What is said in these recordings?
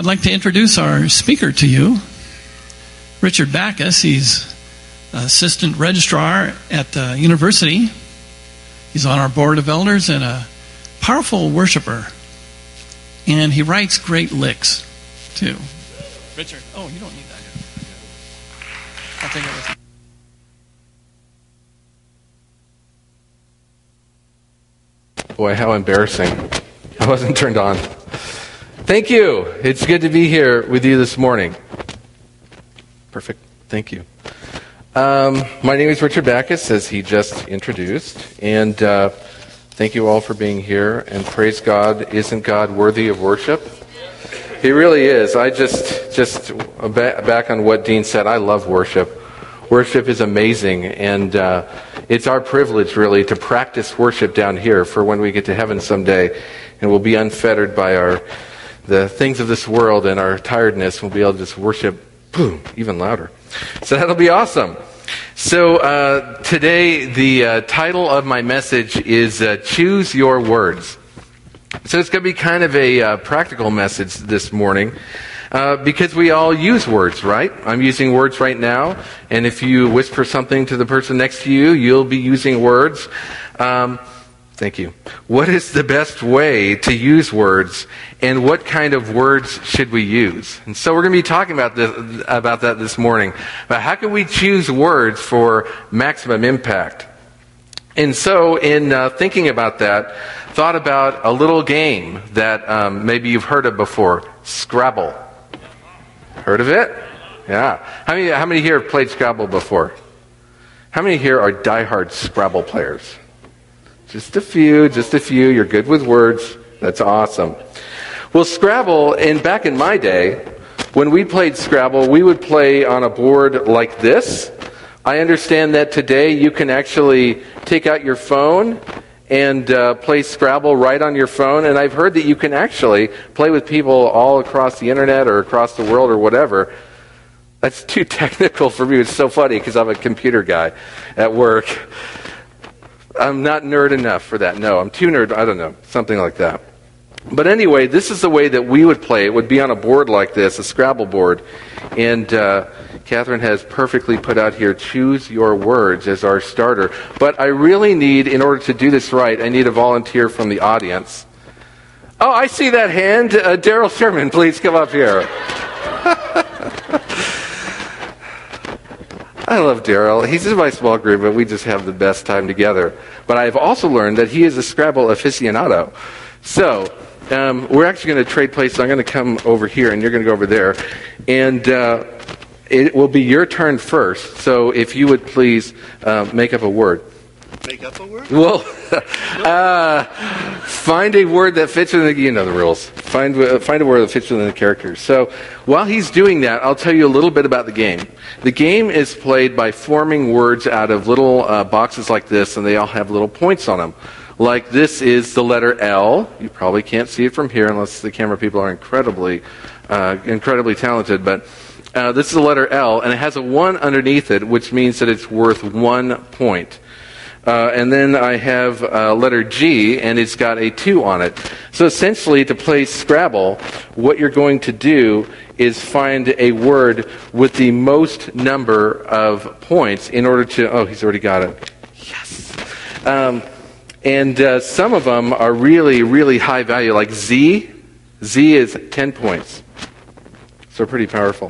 I'd like to introduce our speaker to you, Richard Backus. He's assistant registrar at the university. He's on our board of elders and a powerful worshiper. And he writes great licks, too. Richard, oh, you don't need that. I'll take it with you. Boy, how embarrassing. I wasn't turned on. Thank you. It's good to be here with you this morning. Perfect. Thank you. My name is Richard Backus, as he just introduced. And thank you all for being here. And praise God. Isn't God worthy of worship? He really is. I just back on what Dean said, I love worship. Worship is amazing, and it's our privilege, really, to practice worship down here for when we get to heaven someday, and we'll be unfettered by the things of this world and our tiredness. We'll be able to just worship, boom, even louder. So that'll be awesome. So today, the title of my message is Choose Your Words. So it's going to be kind of a practical message this morning. Because we all use words, right? I'm using words right now, and if you whisper something to the person next to you, you'll be using words. Thank you. What is the best way to use words, and what kind of words should we use? And so we're going to be talking about that this morning. About how can we choose words for maximum impact? And so in thinking about that, thought about a little game that maybe you've heard of before, Scrabble. Heard of it? Yeah. How many here have played Scrabble before? How many here are diehard Scrabble players? Just a few. You're good with words. That's awesome. Well, Scrabble, back in my day, when we played Scrabble, we would play on a board like this. I understand that today you can actually take out your phone and play Scrabble right on your phone. And I've heard that you can actually play with people all across the internet or across the world or whatever. That's too technical for me. It's so funny because I'm a computer guy at work. I'm not nerd enough for that. No, I'm too nerd. I don't know. Something like that. But anyway, this is the way that we would play. It would be on a board like this, a Scrabble board. And Catherine has perfectly put out here, choose your words as our starter. But I really need, in order to do this right, I need a volunteer from the audience. Oh, I see that hand. Daryl Sherman, please come up here. I love Daryl. He's in my small group, but we just have the best time together. But I've also learned that he is a Scrabble aficionado. So we're actually going to trade places. I'm going to come over here, and you're going to go over there. And it will be your turn first. So if you would please make up a word. Make up a word? Well, find a word that fits within you know the rules. Find a word that fits within the characters. So while he's doing that, I'll tell you a little bit about the game. The game is played by forming words out of little boxes like this, and they all have little points on them. Like this is the letter L. You probably can't see it from here unless the camera people are incredibly talented. But this is the letter L, and it has a 1 underneath it, which means that it's worth 1 point. And then I have letter G, and it's got a 2 on it. So essentially, to play Scrabble, what you're going to do is find a word with the most number of points in order to... Oh, he's already got it. Yes. And some of them are really, really high value, like Z. Z is 10 points. So pretty powerful.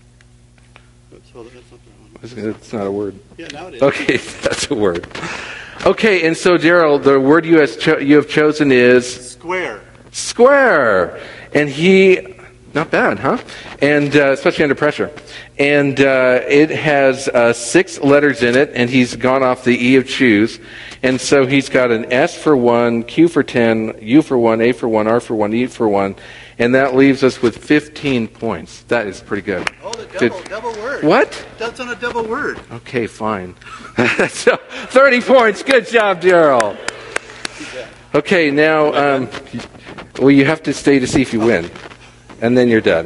It's not a word. Yeah, now it is. Okay, that's a word. Okay, and so Daryl, the word you have chosen is... Square. Square. And he... Not bad, huh? And especially under pressure. And it has 6 letters in it, and he's gone off the E of choose. And so he's got an S for 1, Q for 10, U for 1, A for 1, R for 1, E for 1. And that leaves us with 15 points. That is pretty good. Oh, the double word. What? That's on a double word. Okay, fine. So 30 points. Good job, Daryl. Okay, now, well, you have to stay to see if you win. And then you're done.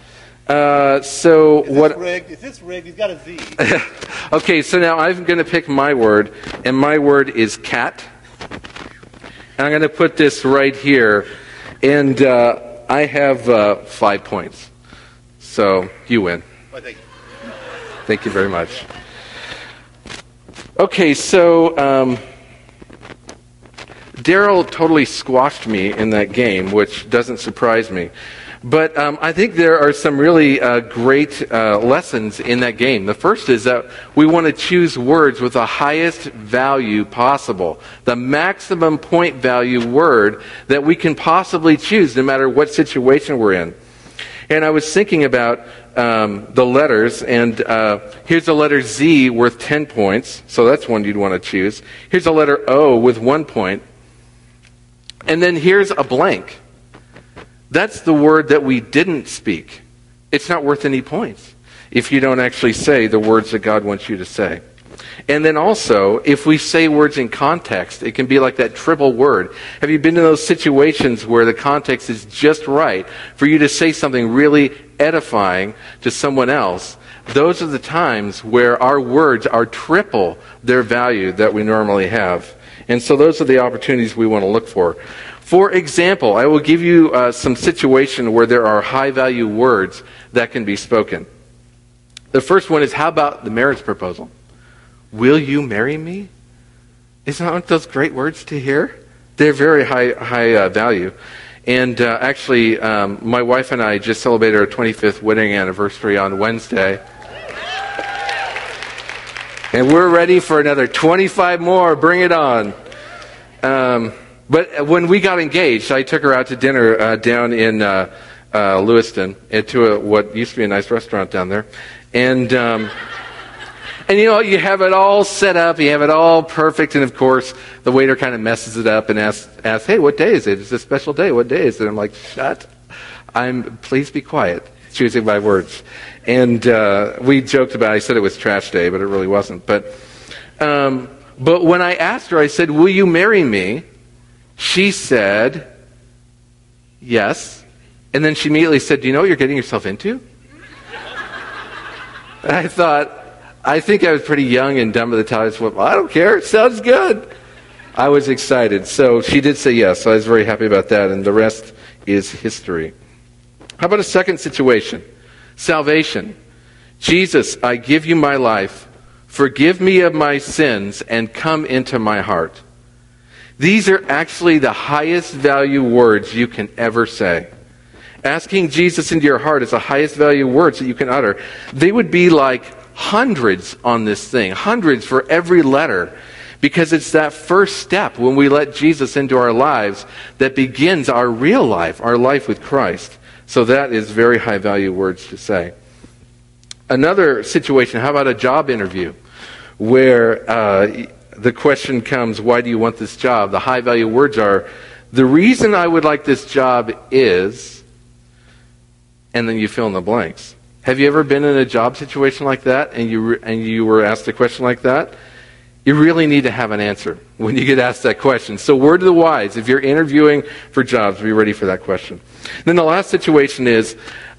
So what? Is this rigged? He's got a Z. Okay, so now I'm going to pick my word, and my word is cat. And I'm going to put this right here. And I have 5 points. So you win. Well, thank you. Thank you very much. Okay, so Daryl totally squashed me in that game, which doesn't surprise me. But I think there are some really great lessons in that game. The first is that we want to choose words with the highest value possible, the maximum point value word that we can possibly choose, no matter what situation we're in. And I was thinking about the letters, and here's a letter Z worth 10 points, so that's one you'd want to choose. Here's a letter O with 1 point. And then here's a blank. That's the word that we didn't speak. It's not worth any points if you don't actually say the words that God wants you to say. And then also, if we say words in context, it can be like that triple word. Have you been in those situations where the context is just right for you to say something really edifying to someone else? Those are the times where our words are triple their value that we normally have. And so those are the opportunities we want to look for. For example, I will give you some situation where there are high-value words that can be spoken. The first one is, how about the marriage proposal? Will you marry me? Aren't those great words to hear? They're very high value. And actually, my wife and I just celebrated our 25th wedding anniversary on Wednesday. And we're ready for another 25 more. Bring it on. But when we got engaged, I took her out to dinner down in Lewiston to what used to be a nice restaurant down there. And you know, you have it all set up, you have it all perfect, and of course, the waiter kind of messes it up and asks, hey, what day is it? It's a special day. What day is it? I'm like, please be quiet, choosing my words. And we joked about it. I said it was trash day, but it really wasn't. But when I asked her, I said, will you marry me? She said, yes. And then she immediately said, do you know what you're getting yourself into? And I think I was pretty young and dumb at the time. I said, well, I don't care. It sounds good. I was excited. So she did say yes. So I was very happy about that. And the rest is history. How about a second situation? Salvation. Jesus, I give you my life. Forgive me of my sins and come into my heart. These are actually the highest value words you can ever say. Asking Jesus into your heart is the highest value words that you can utter. They would be like hundreds on this thing, hundreds for every letter, because it's that first step when we let Jesus into our lives that begins our real life, our life with Christ. So that is very high value words to say. Another situation, how about a job interview, where the question comes, why do you want this job? The high value words are, the reason I would like this job is, and then you fill in the blanks. Have you ever been in a job situation like that and you were asked a question like that? You really need to have an answer when you get asked that question. So word to the wise, if you're interviewing for jobs, be ready for that question. Then the last situation is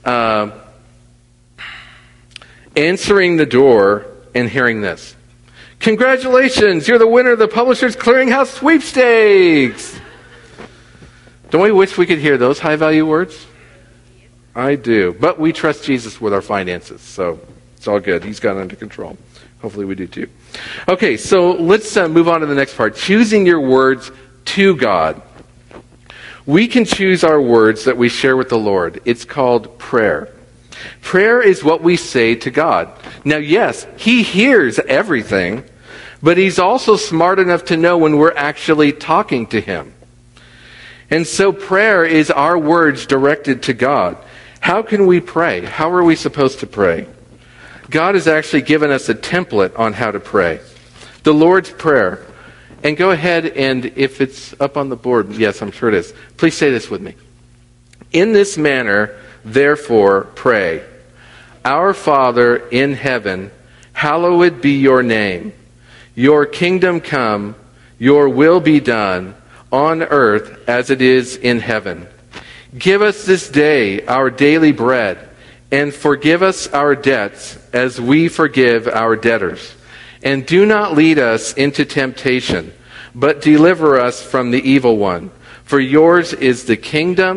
answering the door and hearing this. Congratulations, you're the winner of the Publishers Clearinghouse Sweepstakes. Don't we wish we could hear those high-value words? I do. But we trust Jesus with our finances, so it's all good. He's got it under control. Hopefully we do too. Okay, so let's move on to the next part. Choosing your words to God. We can choose our words that we share with the Lord. It's called prayer. Prayer is what we say to God. Now, yes, He hears everything, but He's also smart enough to know when we're actually talking to Him. And so prayer is our words directed to God. How can we pray? How are we supposed to pray? God has actually given us a template on how to pray. The Lord's Prayer. And go ahead and, if it's up on the board, yes, I'm sure it is. Please say this with me. In this manner, therefore, pray. Our Father in heaven, hallowed be your name. Your kingdom come, your will be done, on earth as it is in heaven. Give us this day our daily bread, and forgive us our debts as we forgive our debtors. And do not lead us into temptation, but deliver us from the evil one. For yours is the kingdom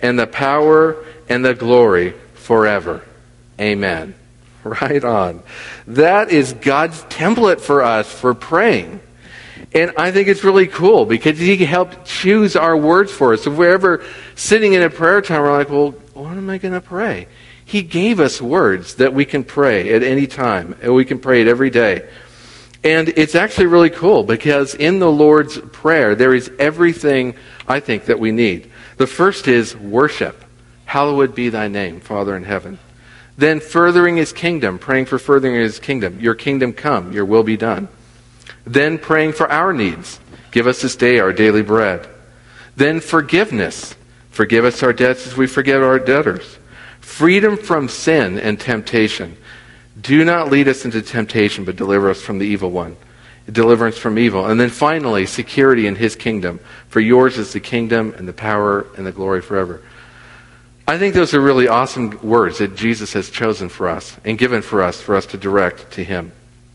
and the power and the glory forever. Amen. Right on. That is God's template for us for praying. And I think it's really cool because he helped choose our words for us. If we're ever sitting in a prayer time, we're like, well, what am I going to pray? He gave us words that we can pray at any time, and we can pray it every day. And it's actually really cool because in the Lord's Prayer, there is everything, I think, that we need. The first is worship. Hallowed be thy name, Father in heaven. Then furthering his kingdom, praying for furthering his kingdom. Your kingdom come, your will be done. Then praying for our needs. Give us this day our daily bread. Then forgiveness. Forgive us our debts as we forgive our debtors. Freedom from sin and temptation. Do not lead us into temptation, but deliver us from the evil one. Deliverance from evil. And then finally, security in his kingdom. For yours is the kingdom and the power and the glory forever. I think those are really awesome words that Jesus has chosen for us and given for us to direct to him.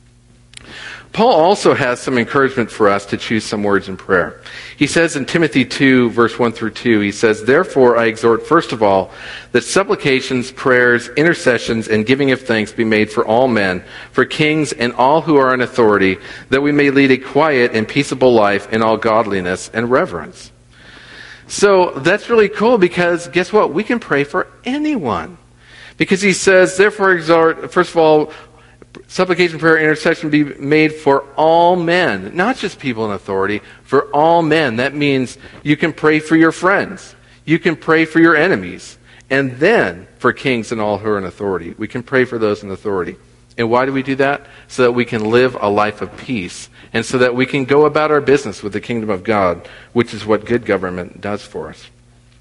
Paul also has some encouragement for us to choose some words in prayer. He says in Timothy 2, verse 1 through 2, he says, "Therefore I exhort first of all that supplications, prayers, intercessions, and giving of thanks be made for all men, for kings and all who are in authority, that we may lead a quiet and peaceable life in all godliness and reverence." So that's really cool because guess what? We can pray for anyone. Because he says, "Therefore exhort, first of all, supplication, prayer, intercession be made for all men." Not just people in authority, for all men. That means you can pray for your friends. You can pray for your enemies. And then for kings and all who are in authority. We can pray for those in authority. And why do we do that? So that we can live a life of peace. And so that we can go about our business with the kingdom of God, which is what good government does for us.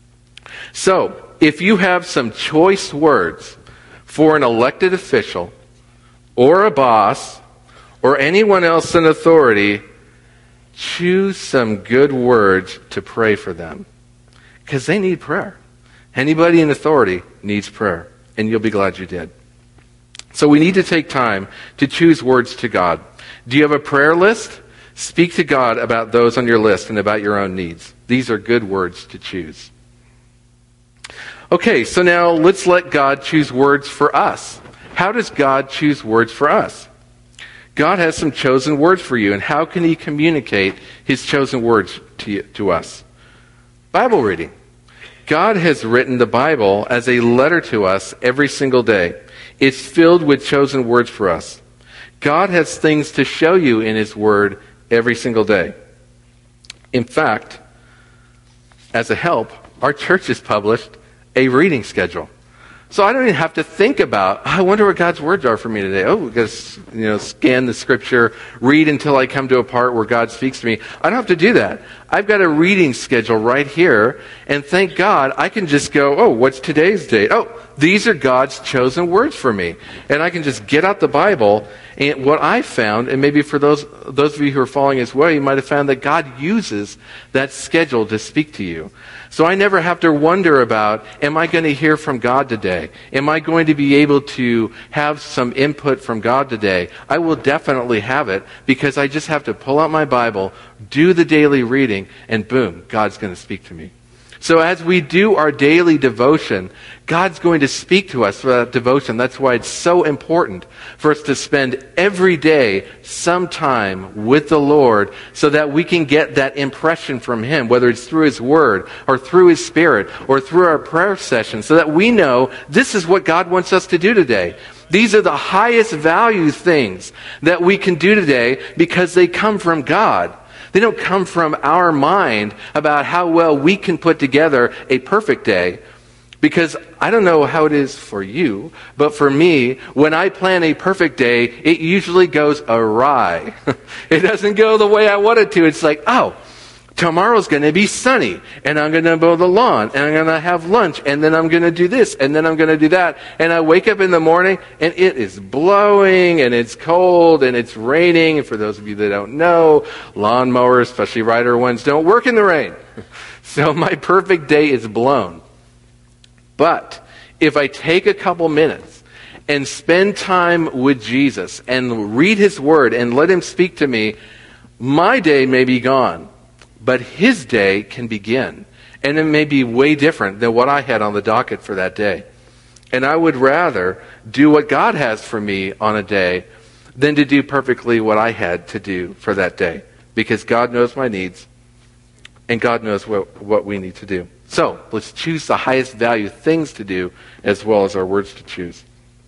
So, if you have some choice words for an elected official, or a boss, or anyone else in authority, choose some good words to pray for them. Because they need prayer. Anybody in authority needs prayer. And you'll be glad you did. So we need to take time to choose words to God. Do you have a prayer list? Speak to God about those on your list and about your own needs. These are good words to choose. Okay, so now let's let God choose words for us. How does God choose words for us? God has some chosen words for you, and how can he communicate his chosen words to us? Bible reading. God has written the Bible as a letter to us every single day. It's filled with chosen words for us. God has things to show you in his word every single day. In fact, as a help, our church has published a reading schedule. So I don't even have to think about, I wonder what God's words are for me today. Oh, we've got to scan the scripture, read until I come to a part where God speaks to me. I don't have to do that. I've got a reading schedule right here, and thank God I can just go, oh, what's today's date? Oh, these are God's chosen words for me. And I can just get out the Bible, and what I found, and maybe for those of you who are following his way, you might have found that God uses that schedule to speak to you. So I never have to wonder about, am I going to hear from God today? Am I going to be able to have some input from God today? I will definitely have it because I just have to pull out my Bible, do the daily reading, and boom, God's going to speak to me. So as we do our daily devotion, God's going to speak to us for that devotion. That's why it's so important for us to spend every day some time with the Lord so that we can get that impression from him, whether it's through his word or through his spirit or through our prayer session, so that we know this is what God wants us to do today. These are the highest value things that we can do today because they come from God. They don't come from our mind about how well we can put together a perfect day. Because I don't know how it is for you, but for me, when I plan a perfect day, it usually goes awry. It doesn't go the way I want it to. It's like, oh, tomorrow's going to be sunny, and I'm going to mow the lawn, and I'm going to have lunch, and then I'm going to do this, and then I'm going to do that. And I wake up in the morning, and it is blowing, and it's cold, and it's raining. And for those of you that don't know, lawnmowers, especially rider ones, don't work in the rain. So my perfect day is blown. But if I take a couple minutes and spend time with Jesus and read his word and let him speak to me, my day may be gone, but his day can begin. And it may be way different than what I had on the docket for that day. And I would rather do what God has for me on a day than to do perfectly what I had to do for that day. Because God knows my needs, and God knows what we need to do. So, let's choose the highest value things to do as well as our words to choose.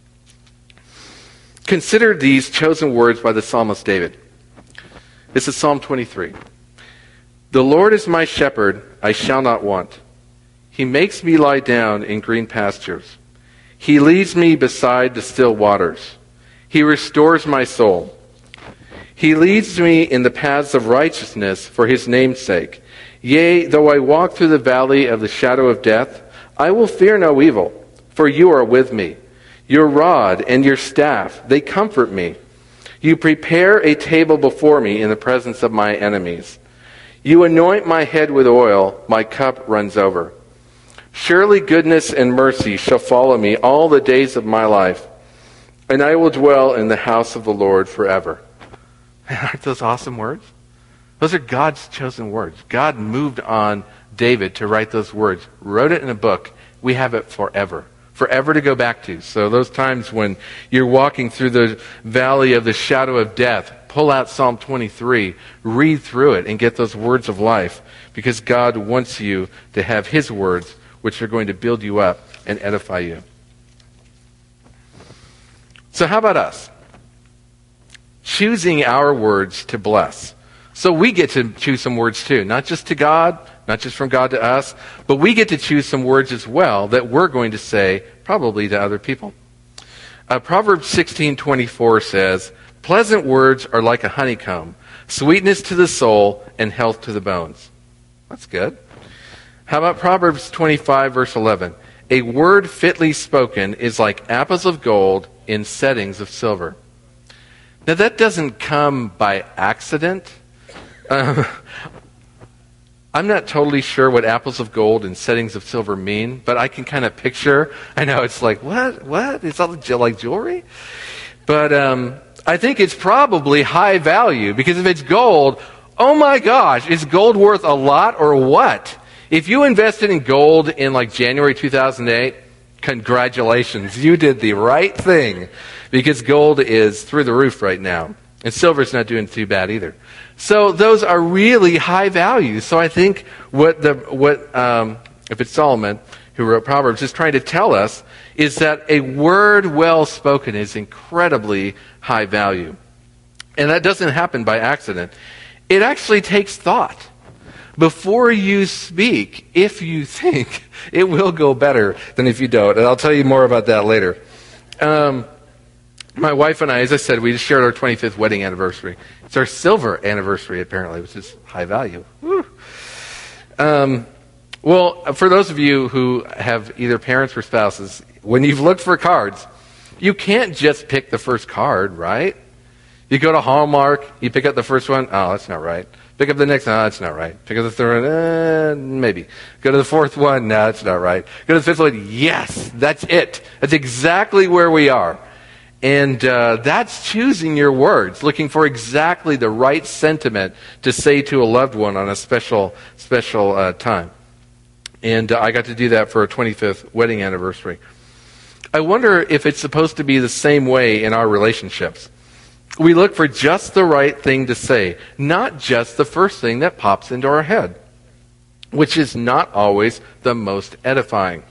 Consider these chosen words by the psalmist David. This is Psalm 23. The Lord is my shepherd, I shall not want. He makes me lie down in green pastures. He leads me beside the still waters. He restores my soul. He leads me in the paths of righteousness for his name's sake. Yea, though I walk through the valley of the shadow of death, I will fear no evil, for you are with me. Your rod and your staff, they comfort me. You prepare a table before me in the presence of my enemies. You anoint my head with oil, my cup runs over. Surely goodness and mercy shall follow me all the days of my life, and I will dwell in the house of the Lord forever. Aren't those awesome words? Those are God's chosen words. God moved on David to write those words, wrote it in a book. We have it forever. Forever to go back to. So those times when you're walking through the valley of the shadow of death, pull out Psalm 23, read through it, and get those words of life, because God wants you to have his words, which are going to build you up and edify you. So how about us? Choosing our words to bless. So we get to choose some words too, not just to God, not just from God to us, but we get to choose some words as well that we're going to say probably to other people. Proverbs 16:24 says, pleasant words are like a honeycomb, sweetness to the soul and health to the bones. That's good. How about Proverbs 25 verse 11? A word fitly spoken is like apples of gold in settings of silver. Now that doesn't come by accident. I'm not totally sure what apples of gold and settings of silver mean, but I can kind of picture. I know it's like, what? Is that like jewelry? But I think it's probably high value, because if it's gold, oh my gosh, is gold worth a lot or what? If you invested in gold in like January 2008, congratulations, you did the right thing, because gold is through the roof right now. And silver's not doing too bad either. So those are really high values. So I think if it's Solomon who wrote Proverbs is trying to tell us is that a word well spoken is incredibly high value. And that doesn't happen by accident. It actually takes thought. Before you speak, if you think, it will go better than if you don't. And I'll tell you more about that later. My wife and I, as I said, we just shared our 25th wedding anniversary. It's our silver anniversary, apparently, which is high value. Woo. Well, for those of you who have either parents or spouses, when you've looked for cards, you can't just pick the first card, right? You go to Hallmark, you pick up the first one, oh, that's not right. Pick up the next one, that's not right. Pick up the third one, maybe. Go to the fourth one, no, that's not right. Go to the fifth one, yes, that's it. That's exactly where we are. And that's choosing your words, looking for exactly the right sentiment to say to a loved one on a special time. And I got to do that for a 25th wedding anniversary. I wonder if it's supposed to be the same way in our relationships. We look for just the right thing to say, not just the first thing that pops into our head, which is not always the most edifying.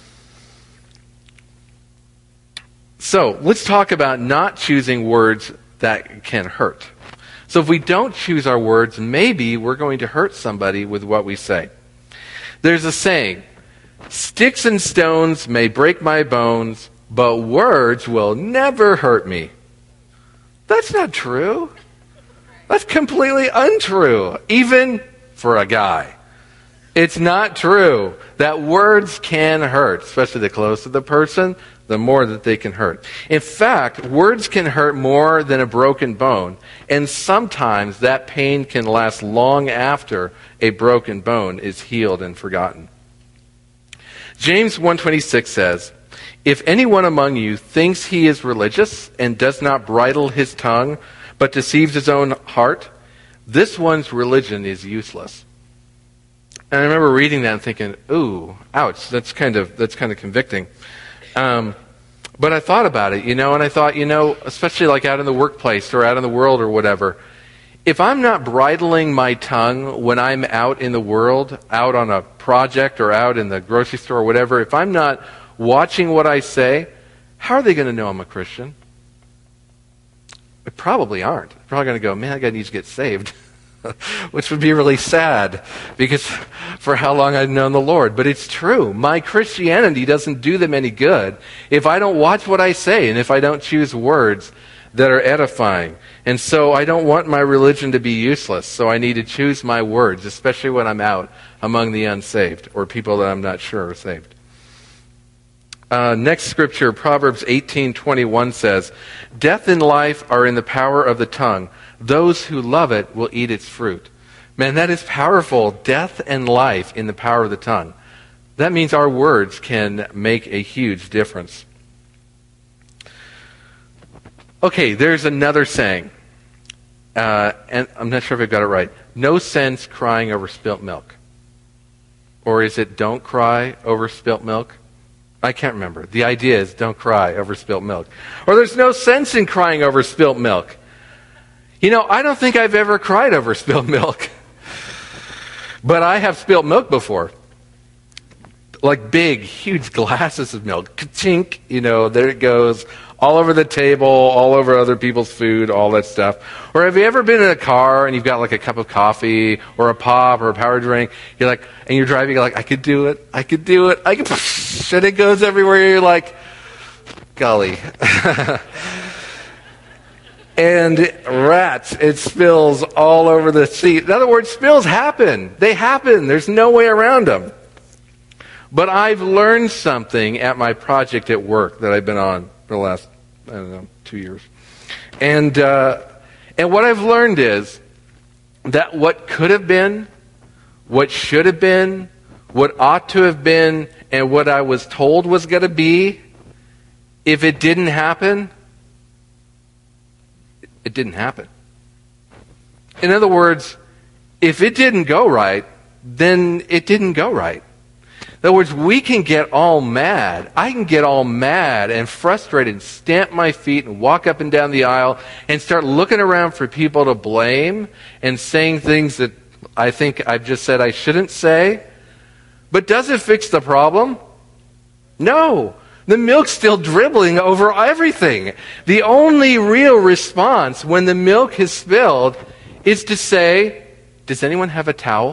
So let's talk about not choosing words that can hurt. So if we don't choose our words, maybe we're going to hurt somebody with what we say. There's a saying, sticks and stones may break my bones, but words will never hurt me. That's not true. That's completely untrue, even for a guy. It's not true that words can hurt, especially the closer the person, the more that they can hurt. In fact, words can hurt more than a broken bone, and sometimes that pain can last long after a broken bone is healed and forgotten. James 1:26 says, if anyone among you thinks he is religious and does not bridle his tongue, but deceives his own heart, this one's religion is useless. And I remember reading that and thinking, ooh, ouch, that's kind of convicting. But I thought about it, and I thought, especially like out in the workplace or out in the world or whatever, if I'm not bridling my tongue when I'm out in the world, out on a project or out in the grocery store or whatever, if I'm not watching what I say, how are they going to know I'm a Christian? They probably aren't. They're probably going to go, man, that guy needs to get saved. Which would be really sad, because for how long I've known the Lord. But it's true. My Christianity doesn't do them any good if I don't watch what I say and if I don't choose words that are edifying. And so I don't want my religion to be useless, so I need to choose my words, especially when I'm out among the unsaved or people that I'm not sure are saved. Next scripture, Proverbs 18:21 says, "Death and life are in the power of the tongue. Those who love it will eat its fruit." Man, that is powerful. Death and life in the power of the tongue. That means our words can make a huge difference. Okay, there's another saying. And I'm not sure if I got it right. No sense crying over spilt milk. Or is it don't cry over spilt milk? I can't remember. The idea is don't cry over spilt milk. Or there's no sense in crying over spilt milk. I don't think I've ever cried over spilt milk. But I have spilt milk before. Like big, huge glasses of milk. Ka-chink, there it goes. All over the table, all over other people's food, all that stuff. Or have you ever been in a car and you've got like a cup of coffee or a pop or a power drink, and you're driving, you're like, I could do it, and it goes everywhere, you're like, golly. And rats, it spills all over the seat. In other words, spills happen. They happen. There's no way around them. But I've learned something at my project at work that I've been on for the last, 2 years. And what I've learned is that what could have been, what should have been, what ought to have been, and what I was told was going to be, if it didn't happen, it didn't happen. In other words, if it didn't go right, then it didn't go right. In other words, we can get all mad. I can get all mad and frustrated and stamp my feet and walk up and down the aisle and start looking around for people to blame and saying things that I think I've just said I shouldn't say. But does it fix the problem? No. The milk's still dribbling over everything. The only real response when the milk is spilled is to say, does anyone have a towel?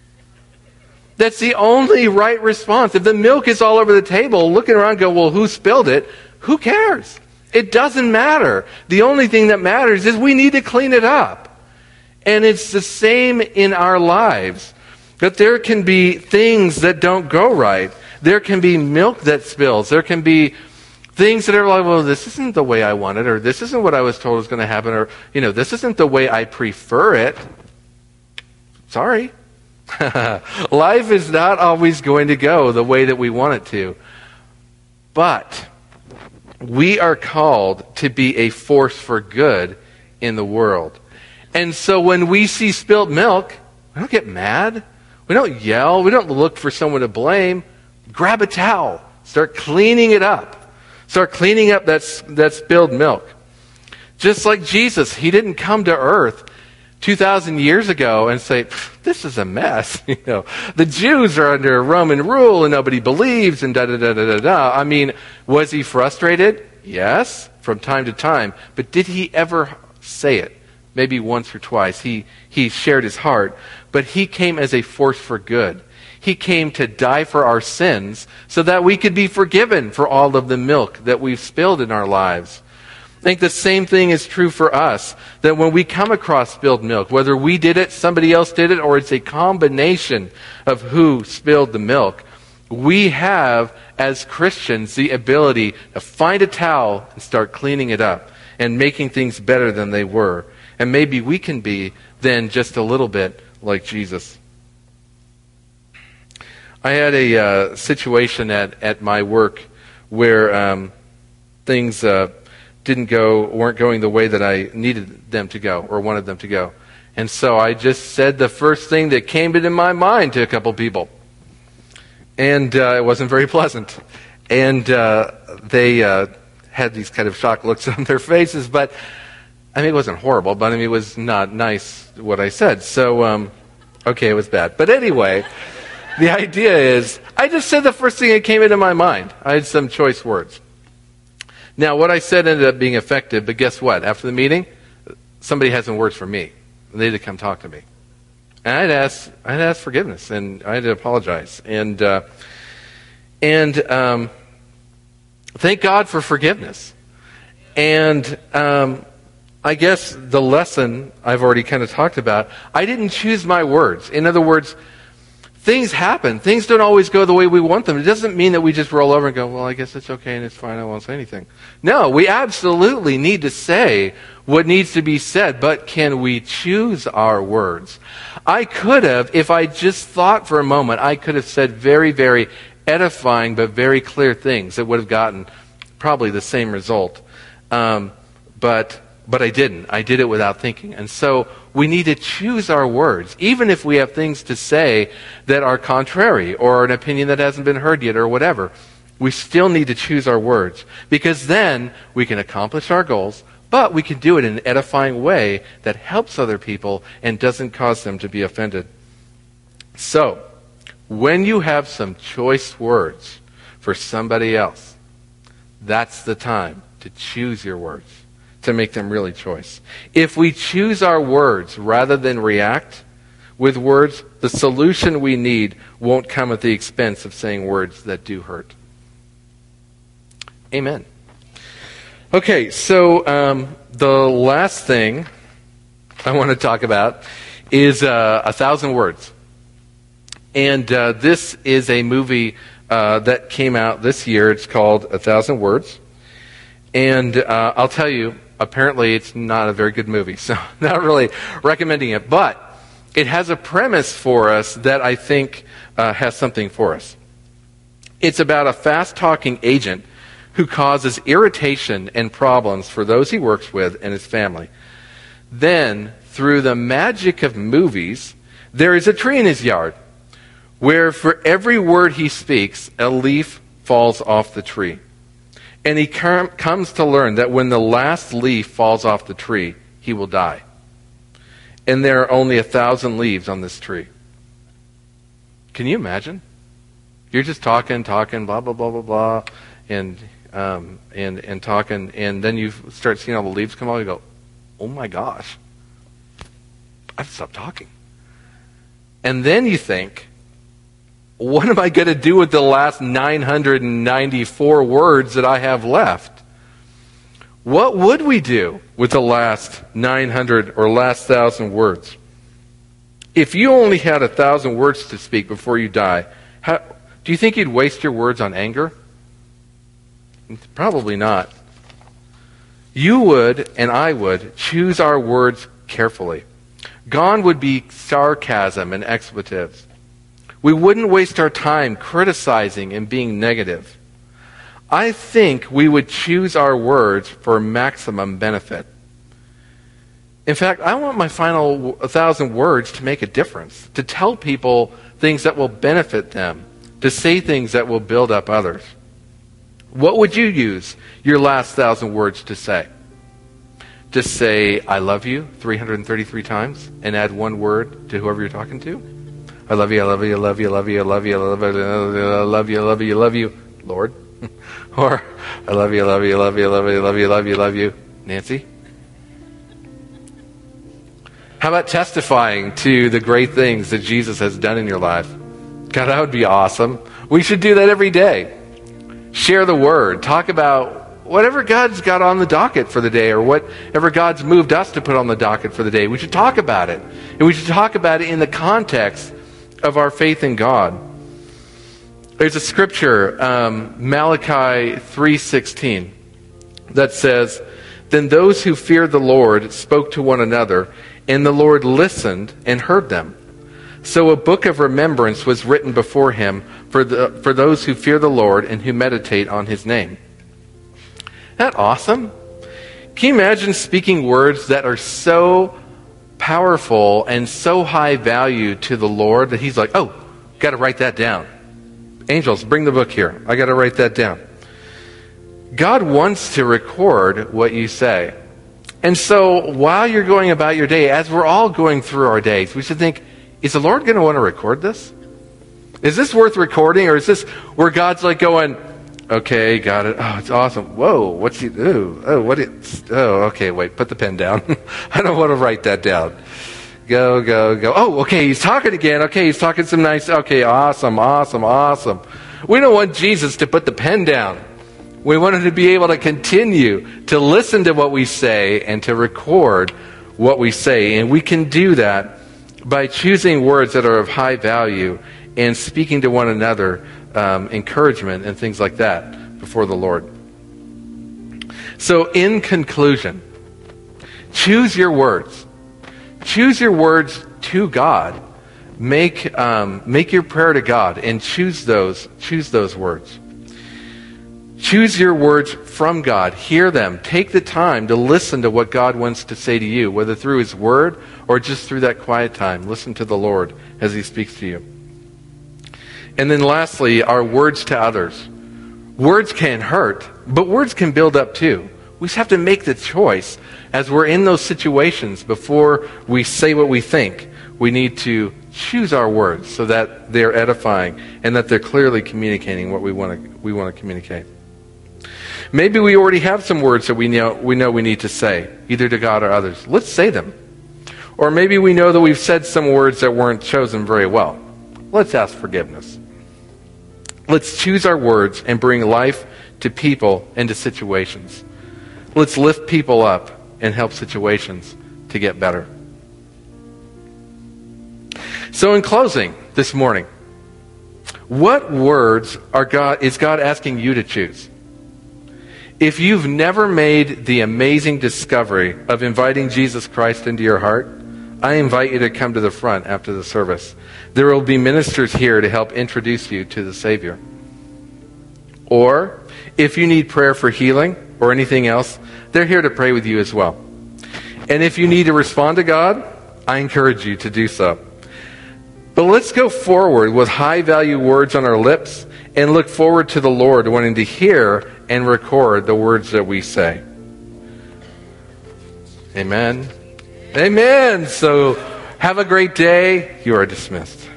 That's the only right response. If the milk is all over the table, looking around go, well, who spilled it? Who cares? It doesn't matter. The only thing that matters is we need to clean it up. And it's the same in our lives. That there can be things that don't go right. There can be milk that spills. There can be things that are like, well, this isn't the way I want it, or this isn't what I was told was going to happen, or, this isn't the way I prefer it. Sorry. Life is not always going to go the way that we want it to. But we are called to be a force for good in the world. And so when we see spilt milk, we don't get mad. We don't yell. We don't look for someone to blame. Grab a towel. Start cleaning it up. Start cleaning up that spilled milk. Just like Jesus, he didn't come to earth 2,000 years ago and say, this is a mess. The Jews are under Roman rule and nobody believes and da-da-da-da-da-da. I mean, was he frustrated? Yes, from time to time. But did he ever say it? Maybe once or twice. He shared his heart. But he came as a force for good. He came to die for our sins so that we could be forgiven for all of the milk that we've spilled in our lives. I think the same thing is true for us, that when we come across spilled milk, whether we did it, somebody else did it, or it's a combination of who spilled the milk, we have, as Christians, the ability to find a towel and start cleaning it up and making things better than they were. And maybe we can be then just a little bit like Jesus. I had a situation at my work where things weren't going the way that I needed them to go or wanted them to go. And so I just said the first thing that came into my mind to a couple people. And it wasn't very pleasant. And they had these kind of shocked looks on their faces. But, I mean, it wasn't horrible, but I mean, it was not nice what I said. So, okay, it was bad. But anyway, the idea is, I just said the first thing that came into my mind. I had some choice words. Now, what I said ended up being effective, but guess what? After the meeting, somebody had some words for me. They had to come talk to me. And I'd ask forgiveness, and I had to apologize. And thank God for forgiveness. And I guess the lesson I've already kind of talked about, I didn't choose my words. In other words, things happen. Things don't always go the way we want them. It doesn't mean that we just roll over and go, well, I guess it's okay and it's fine. I won't say anything. No, we absolutely need to say what needs to be said, but can we choose our words? I could have, if I just thought for a moment, I could have said very, very edifying but very clear things that would have gotten probably the same result. But I didn't. I did it without thinking. And so we need to choose our words, even if we have things to say that are contrary or an opinion that hasn't been heard yet or whatever. We still need to choose our words, because then we can accomplish our goals, but we can do it in an edifying way that helps other people and doesn't cause them to be offended. So, when you have some choice words for somebody else, that's the time to choose your words, to make them really choice. If we choose our words rather than react with words, the solution we need won't come at the expense of saying words that do hurt. Amen. Okay, so the last thing I want to talk about is 1,000 Words. And this is a movie that came out this year. It's called 1,000 Words. And I'll tell you, apparently it's not a very good movie, so not really recommending it. But it has a premise for us that I think has something for us. It's about a fast-talking agent who causes irritation and problems for those he works with and his family. Then, through the magic of movies, there is a tree in his yard where for every word he speaks, a leaf falls off the tree. And he comes to learn that when the last leaf falls off the tree, he will die. And there are only 1,000 leaves on this tree. Can you imagine? You're just talking, blah, blah, blah, blah, blah, and talking, and then you start seeing all the leaves come off, you go, oh my gosh, I've stopped talking. And then you think, what am I going to do with the last 994 words that I have left? What would we do with the last 900 or last 1,000 words? If you only had 1,000 words to speak before you die, do you think you'd waste your words on anger? Probably not. You would, and I would, choose our words carefully. Gone would be sarcasm and expletives. We wouldn't waste our time criticizing and being negative. I think we would choose our words for maximum benefit. In fact, I want my final 1,000 words to make a difference, to tell people things that will benefit them, to say things that will build up others. What would you use your last 1,000 words to say? To say, I love you 333 times and add one word to whoever you're talking to? I love you, I love you, I love you, I love you, I love you, I love you, I love you, I love you, I love you, Lord. Or, I love you, I love you, I love you, I love you, I love you, I love you, I love you, Nancy. How about testifying to the great things that Jesus has done in your life? God, that would be awesome. We should do that every day. Share the word. Talk about whatever God's got on the docket for the day, or whatever God's moved us to put on the docket for the day. We should talk about it. And we should talk about it in the context of our faith in God. There's a scripture, Malachi 3:16, that says, Then those who feared the Lord spoke to one another, and the Lord listened and heard them. So a book of remembrance was written before him for those who fear the Lord and who meditate on his name. Isn't that awesome? Can you imagine speaking words that are so powerful and so high value to the Lord that he's like, oh, got to write that down. Angels, bring the book here. I got to write that down. God wants to record what you say. And so while you're going about your day, as we're all going through our days, we should think, is the Lord going to want to record this? Is this worth recording? Or is this where God's like going, okay, got it. Oh, it's awesome. Whoa, what's he do? Okay, wait, put the pen down. I don't want to write that down. Go. Oh, okay, he's talking again. Okay, he's talking some nice, okay, awesome. We don't want Jesus to put the pen down. We want him to be able to continue to listen to what we say and to record what we say. And we can do that by choosing words that are of high value and speaking to one another encouragement and things like that before the Lord. So in conclusion, choose your words. Choose your words to God. Make your prayer to God and choose those words. Choose your words from God. Hear them. Take the time to listen to what God wants to say to you, whether through his word or just through that quiet time. Listen to the Lord as he speaks to you. And then lastly, our words to others. Words can hurt, but words can build up too. We just have to make the choice as we're in those situations before we say what we think. We need to choose our words so that they're edifying and that they're clearly communicating what we want to communicate. Maybe we already have some words that we know we need to say, either to God or others. Let's say them. Or maybe we know that we've said some words that weren't chosen very well. Let's ask forgiveness. Let's choose our words and bring life to people and to situations. Let's lift people up and help situations to get better. So in closing this morning, what words is God asking you to choose? If you've never made the amazing discovery of inviting Jesus Christ into your heart, I invite you to come to the front after the service. There will be ministers here to help introduce you to the Savior. Or, if you need prayer for healing or anything else, they're here to pray with you as well. And if you need to respond to God, I encourage you to do so. But let's go forward with high-value words on our lips and look forward to the Lord wanting to hear and record the words that we say. Amen. Amen. So have a great day. You are dismissed.